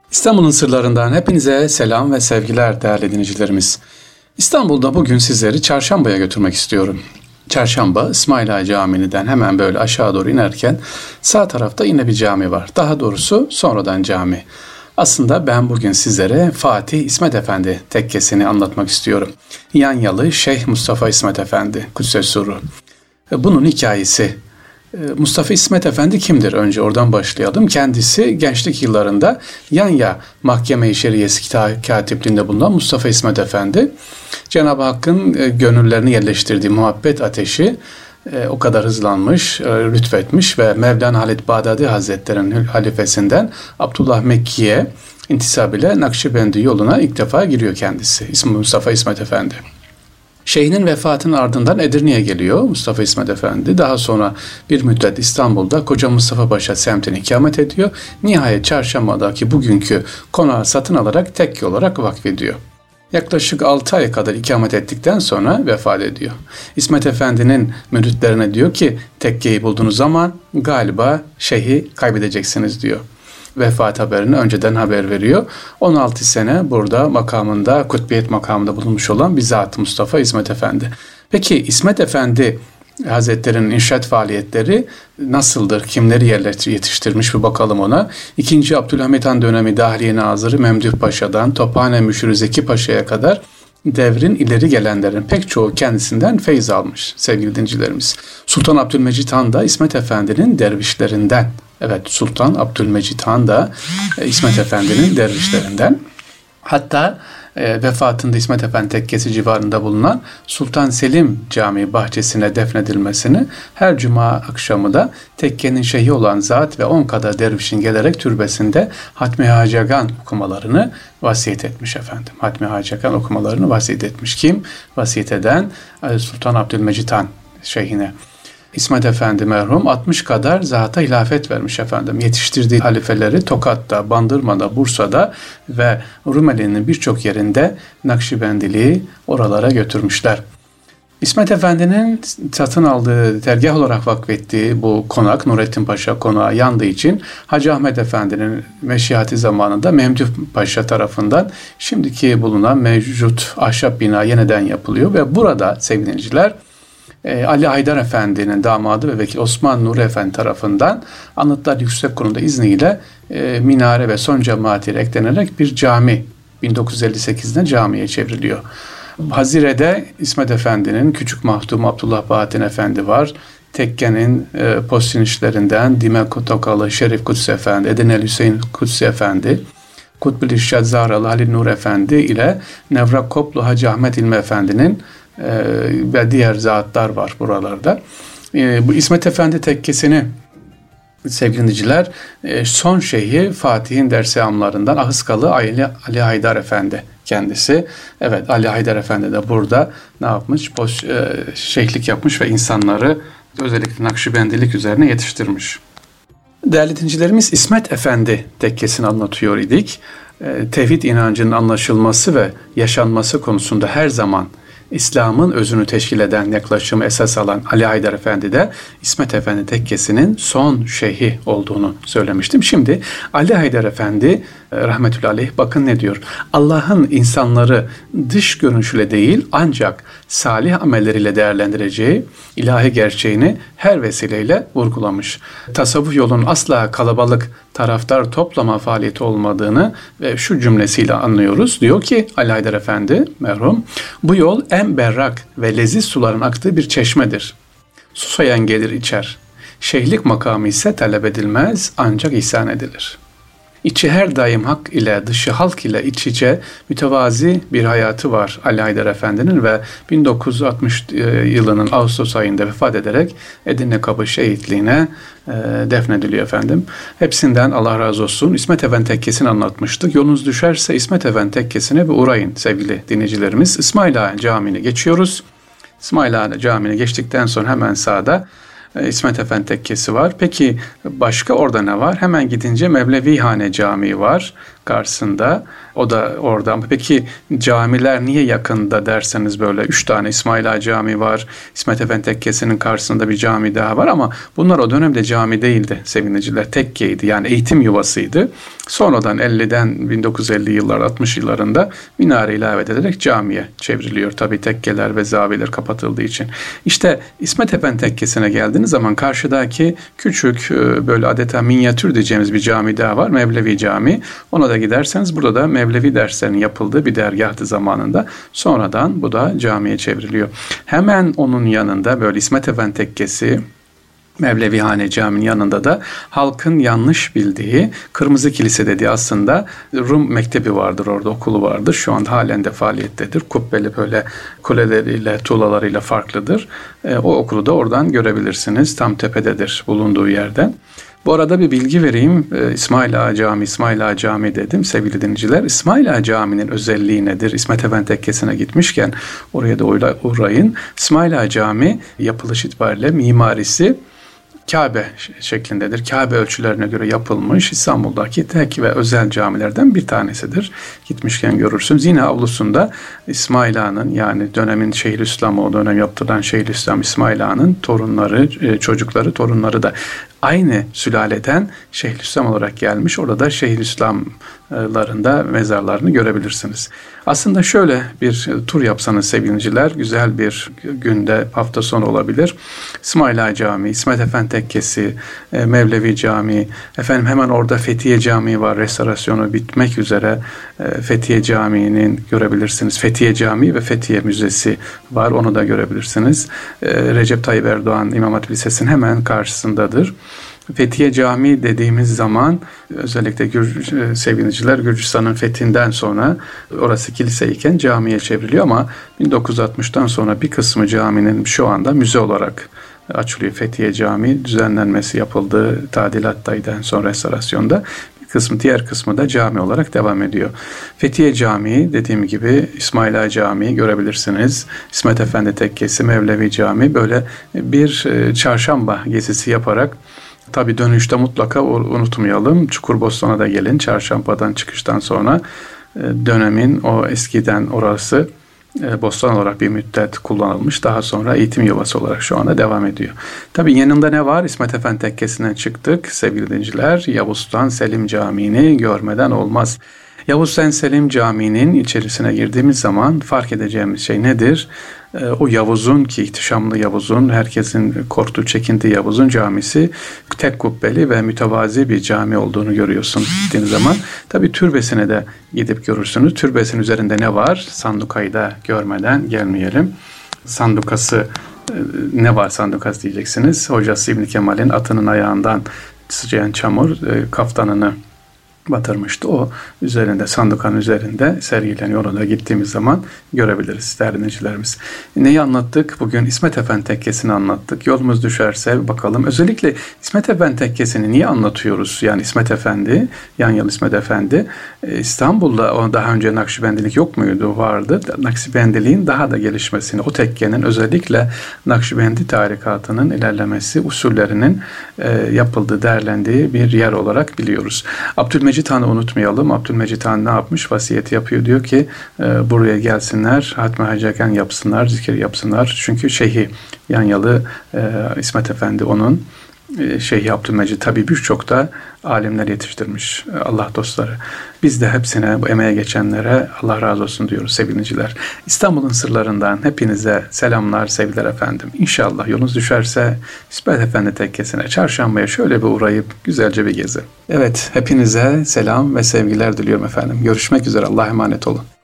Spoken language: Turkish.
İstanbul'un sırlarından hepinize selam ve sevgiler değerli dinleyicilerimiz. İstanbul'da bugün sizleri Çarşamba'ya götürmek istiyorum. Çarşamba, İsmail Ağa Camii'nden hemen böyle aşağı doğru inerken sağ tarafta yine bir cami var. Daha doğrusu sonradan cami. Aslında ben bugün sizlere Fatih İsmet Efendi tekkesini anlatmak istiyorum. Yanyalı Şeyh Mustafa İsmet Efendi, Kuddses Sırrı. Bunun hikayesi. Mustafa İsmet Efendi kimdir? Önce oradan başlayalım. Kendisi gençlik yıllarında Yanya Mahkeme-i Şeriyesi katipliğinde bulunan Mustafa İsmet Efendi, Cenab-ı Hakk'ın gönüllerini yerleştirdiği muhabbet ateşi o kadar hızlanmış, lütfetmiş ve Mevlana Halid Bağdadi Hazretleri'nin halifesinden Abdullah Mekki'ye intisab ile Nakşibendi yoluna ilk defa giriyor kendisi. İsmi Mustafa İsmet Efendi. Şeyhinin vefatının ardından Edirne'ye geliyor Mustafa İsmet Efendi. Daha sonra bir müddet İstanbul'da Koca Mustafa Paşa semtine ikamet ediyor. Nihayet Çarşamba'daki bugünkü konağı satın alarak tekke olarak vakfediyor. Yaklaşık 6 ay kadar ikamet ettikten sonra vefat ediyor. İsmet Efendi'nin müritlerine diyor ki tekkeyi bulduğunuz zaman galiba şeyhi kaybedeceksiniz diyor. Vefat haberini önceden haber veriyor. 16 sene burada makamında, kutbiyet makamında bulunmuş olan bir zat Mustafa İsmet Efendi. Peki İsmet Efendi Hazretleri'nin inşaat faaliyetleri nasıldır? Kimleri yetiştirmiş bir bakalım ona. 2. Abdülhamit Han dönemi Dahiliye Nazırı Memduh Paşa'dan Tophane Müşiri Zeki Paşa'ya kadar devrin ileri gelenlerin pek çoğu kendisinden feyz almış sevgili dinleyicilerimiz. Sultan Abdülmecit Han da İsmet Efendi'nin dervişlerinden. Evet, Sultan Abdülmecit Han da İsmet Efendi'nin dervişlerinden. Hatta vefatında İsmet Efendi tekkesi civarında bulunan Sultan Selim Camii bahçesine defnedilmesini her cuma akşamı da tekkenin şeyhi olan zat ve 10 kadar dervişin gelerek türbesinde Hatmi Hacagan okumalarını vasiyet etmiş efendim. Hatmi Hacagan okumalarını vasiyet etmiş. Kim? Vasiyet eden Sultan Abdülmecit Han şeyhine. İsmet Efendi merhum 60 kadar zata hilafet vermiş efendim. Yetiştirdiği halifeleri Tokat'ta, Bandırma'da, Bursa'da ve Rumeli'nin birçok yerinde Nakşibendiliği oralara götürmüşler. İsmet Efendi'nin satın aldığı, tergah olarak vakfettiği bu konak, Nurettin Paşa konağı yandığı için Hacı Ahmet Efendi'nin meşiyati zamanında Memduh Paşa tarafından şimdiki bulunan mevcut ahşap bina yeniden yapılıyor ve burada sevgili dinleyiciler Ali Haydar Efendi'nin damadı ve vekil Osman Nuri Efendi tarafından Anıtlar Yüksek Kurulu'nda izniyle minare ve son cemaatiyle eklenerek bir cami 1958'de camiye çevriliyor. Hazire'de İsmet Efendi'nin küçük mahdum Abdullah Bahattin Efendi var. Tekkenin postinişlerinden Dimek Tokalı Şerif Kudüs Efendi, Edenel Hüseyin Kudüs Efendi, Kutbül İrşad Zahralı Halil Nur Efendi ile Nevrak Koplu Hacı Ahmet İlmi Efendi'nin ve diğer zatlar var buralarda. Bu İsmet Efendi tekkesini sevgili dinleyiciler son şeyhi Fatih'in dersi-amlarından Ahıskalı Ali Haydar Efendi kendisi. Evet, Ali Haydar Efendi de burada ne yapmış? Şeyhlik yapmış ve insanları özellikle Nakşibendilik üzerine yetiştirmiş. Değerli dinleyicilerimiz, İsmet Efendi tekkesini anlatıyor idik. Tevhid inancının anlaşılması ve yaşanması konusunda her zaman İslam'ın özünü teşkil eden yaklaşımı esas alan Ali Haydar Efendi de İsmet Efendi tekkesinin son şeyhi olduğunu söylemiştim. Şimdi Ali Haydar Efendi rahmetullahi aleyh bakın ne diyor. Allah'ın insanları dış görünüşüyle değil ancak salih amelleriyle değerlendireceği ilahi gerçeğini her vesileyle vurgulamış. Tasavvuf yolunun asla kalabalık taraftar toplama faaliyeti olmadığını ve şu cümlesiyle anlıyoruz. Diyor ki Ali Haydar Efendi merhum, bu yol en berrak ve leziz suların aktığı bir çeşmedir. Susayan gelir içer. Şeyhlik makamı ise talep edilmez ancak ihsan edilir. İçi her daim hak ile dışı halk ile iç içe mütevazi bir hayatı var Ali Haydar Efendi'nin ve 1960 yılının Ağustos ayında vefat ederek Edirne Kapı Şehitliğine defnediliyor efendim. Hepsinden Allah razı olsun. İsmet Efendi tekkesini anlatmıştık. Yolunuz düşerse İsmet Efendi tekkesine bir uğrayın sevgili dinleyicilerimiz. İsmail Ağa Camii'ni geçiyoruz. İsmail Ağa Camii'ni geçtikten sonra hemen sağda İsmet Efendi tekkesi var. Peki başka orada ne var? Hemen gidince Mevlevihane Camii var. karşısında. O da orada. Peki camiler niye yakında derseniz böyle 3 tane İsmail Ağa Camii var. İsmet Efendi Tekkesi'nin karşısında bir cami daha var ama bunlar o dönemde cami değildi sevgiliciler. Tekkeydi, yani eğitim yuvasıydı. Sonradan 1950 yıllar 60 yıllarında minare ilave edilerek camiye çevriliyor. Tabii tekkeler ve zaviyeler kapatıldığı için. İşte İsmet Efendi Tekkesi'ne geldiğiniz zaman karşıdaki küçük böyle adeta minyatür diyeceğimiz bir cami daha var. Mevlevi Camii. Ona da giderseniz burada da Mevlevi derslerinin yapıldığı bir dergahtı zamanında. Sonradan bu da camiye çevriliyor. Hemen onun yanında böyle İsmet Efendi Tekkesi, Mevlevihane Camii'nin yanında da halkın yanlış bildiği Kırmızı Kilise dediği aslında Rum mektebi vardır, orada okulu vardır. Şu anda halen de faaliyettedir. Kubbeli böyle kuleleriyle, tuğlalarıyla farklıdır. O okulu da oradan görebilirsiniz. Tam tepededir bulunduğu yerden. Bu arada bir bilgi vereyim. İsmail Ağa Camii, İsmail Ağa Camii dedim sevgili dinleyiciler. İsmail Ağa Camii'nin özelliği nedir? İsmet Efendi Tekkesi'ne gitmişken oraya da uğrayın. İsmail Ağa Camii yapılış itibariyle mimarisi Kabe şeklindedir. Kabe ölçülerine göre yapılmış İstanbul'daki tek ve özel camilerden bir tanesidir. Gitmişken görürsünüz. Yine avlusunda İsmail Ağa'nın, yani dönemin Şeyhülislam'ı, o dönem yaptırılan Şeyhülislam İsmail Ağa'nın torunları, çocukları, torunları da aynı sülaleden Şeyhülislam olarak gelmiş. Orada Şeyhülislamlarında mezarlarını görebilirsiniz. Aslında şöyle bir tur yapsanız sevgiliciler, güzel bir günde, hafta sonu olabilir. İsmail Ağa Camii, İsmet Efendi Tekkesi, Mevlevi Camii, efendim hemen orada Fethiye Camii var, restorasyonu bitmek üzere. Fethiye Camii'nin görebilirsiniz. Fethiye Camii ve Fethiye Müzesi var, onu da görebilirsiniz. Recep Tayyip Erdoğan İmam Hatip Lisesi'nin hemen karşısındadır. Fethiye Camii dediğimiz zaman özellikle sevgiliciler Gürcistan'ın fethinden sonra orası kiliseyken camiye çevriliyor ama 1960'tan sonra bir kısmı caminin şu anda müze olarak açılıyor. Fethiye Camii düzenlenmesi yapıldığı tadilattaydı, en son restorasyonda. Diğer kısmı da cami olarak devam ediyor. Fethiye Camii, dediğim gibi İsmail Ağa Camii görebilirsiniz. İsmet Efendi Tekkesi, Mevlevi Camii, böyle bir çarşamba gezisi yaparak, tabii dönüşte mutlaka unutmayalım, Çukurbostan'a da gelin. Çarşambadan çıkıştan sonra dönemin o eskiden orası bostan olarak bir müddet kullanılmış. Daha sonra eğitim yuvası olarak şu anda devam ediyor. Tabii yanında ne var? İsmet Efendi Tekkesi'nden çıktık sevgili dinleyiciler. Yavuz Sultan Selim Camii'ni görmeden olmaz. Yavuz Sultan Selim Camii'nin içerisine girdiğimiz zaman fark edeceğimiz şey nedir? O Yavuz'un, ki ihtişamlı Yavuz'un, herkesin korktuğu, çekindiği Yavuz'un camisi tek kubbeli ve mütevazi bir cami olduğunu görüyorsunuz gittiğiniz zaman. Tabii türbesine de gidip görürsünüz. Türbesinin üzerinde ne var? Sandukayı da görmeden gelmeyelim. Sandukası, ne var sandukası diyeceksiniz. Hocası İbn Kemal'in atının ayağından sıçrayan çamur kaftanını batırmıştı. O üzerinde, sandukanın üzerinde sergileniyor. Orada gittiğimiz zaman görebiliriz değerli dinleyicilerimiz. Neyi anlattık? Bugün İsmet Efendi Tekkesi'ni anlattık. Yolumuz düşerse bakalım. Özellikle İsmet Efendi Tekkesi'ni niye anlatıyoruz? Yani İsmet Efendi, Yanyalı İsmet Efendi. İstanbul'da daha önce Nakşibendilik yok muydu? Vardı. Nakşibendiliğin daha da gelişmesini, o tekkenin özellikle Nakşibendi tarikatının ilerlemesi, usullerinin yapıldığı, değerlendiği bir yer olarak biliyoruz. Abdülmecid Han'ı unutmayalım. Abdülmecid Han ne yapmış? Vasiyet yapıyor. Diyor ki buraya gelsinler, hatmi hacaken yapsınlar, zikir yapsınlar. Çünkü Şeyhi Yanyalı İsmet Efendi onun Şeyhi Abdülmecid, tabii birçok da alimler yetiştirmiş, Allah dostları. Biz de hepsine, bu emeğe geçenlere Allah razı olsun diyoruz sevgiliciler. İstanbul'un sırlarından hepinize selamlar, sevgiler efendim. İnşallah yolunuz düşerse İsmet Efendi Tekkesi'ne çarşambaya şöyle bir uğrayıp güzelce bir gezin. Evet, hepinize selam ve sevgiler diliyorum efendim. Görüşmek üzere, Allah'a emanet olun.